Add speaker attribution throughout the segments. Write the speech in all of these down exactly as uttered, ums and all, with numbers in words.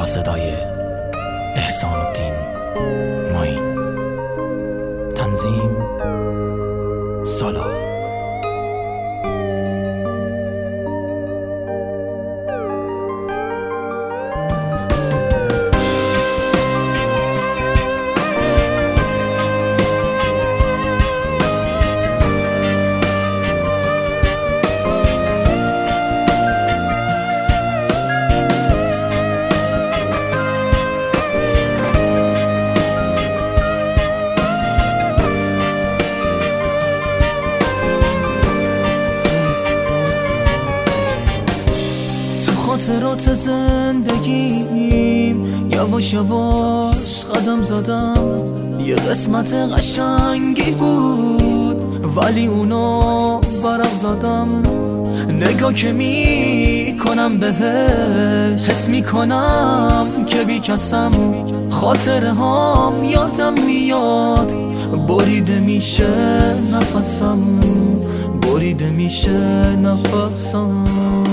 Speaker 1: با صدای احسان الدین معین، تنظیم سالا.
Speaker 2: خاطرات زندگیم یواش یواش قدم زدم، یه قسمت قشنگی بود ولی اونو برق زدم. نگاه که می کنم بهش حس می کنم که بی کسم، خاطره هام یادم میاد، بریده میشه نفسم، بریده میشه نفسم.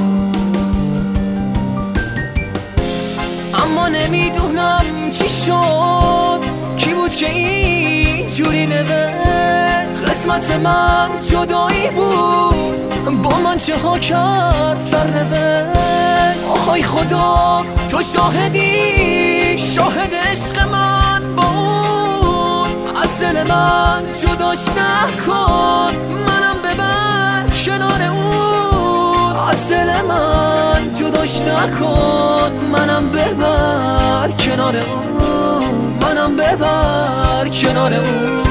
Speaker 2: اما نمیدونم چی شد، کی بود که اینجوری نوشت قسمت من جدایی بود، با من چه ها کرد سرنوشت. آهای خدا تو شاهدی، شاهد عشق من با اون، از دل من جداش نکن، منم ببر کنار اون، از دل من جداش نکن، منم ببر کنار اون، منم ببر کنار اون.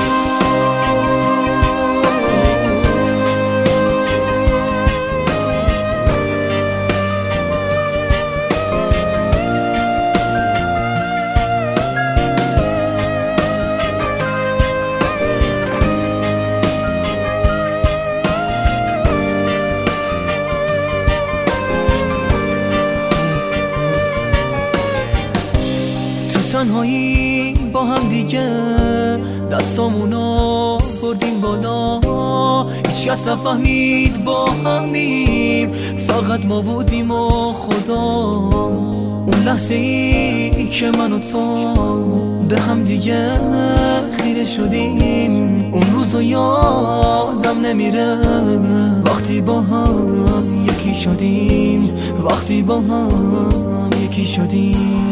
Speaker 2: تنهایی با هم دیگه دستامونو بردیم بالا، هیچ کس نفهمید با همیم، فقط ما بودیم و خدا. اون لحظه ای که من و تو به هم دیگه خیره شدیم، اون روزو یادم نمیره، وقتی با هم یکی شدیم، وقتی با هم یکی شدیم.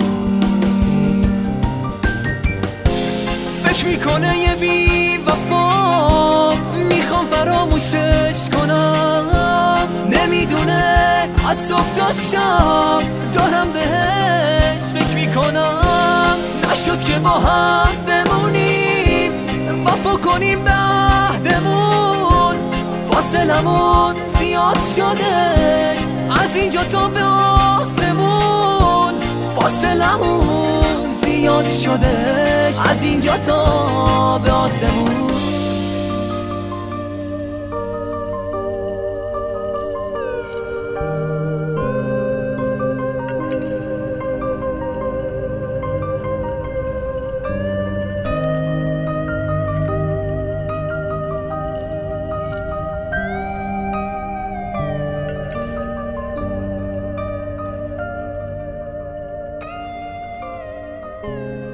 Speaker 2: فکر میکنه یه بی وفا، میخوام فراموشش کنم، نمیدونه از صبح تا شب دارم بهش فکر میکنم. نشد که با هم بمونیم، وفا کنیم به عهدمون، فاصلمون زیاد شدش از اینجا تا به آسمون، فاصلمون زیاد شدش از اینجا تا به آسمون.
Speaker 3: you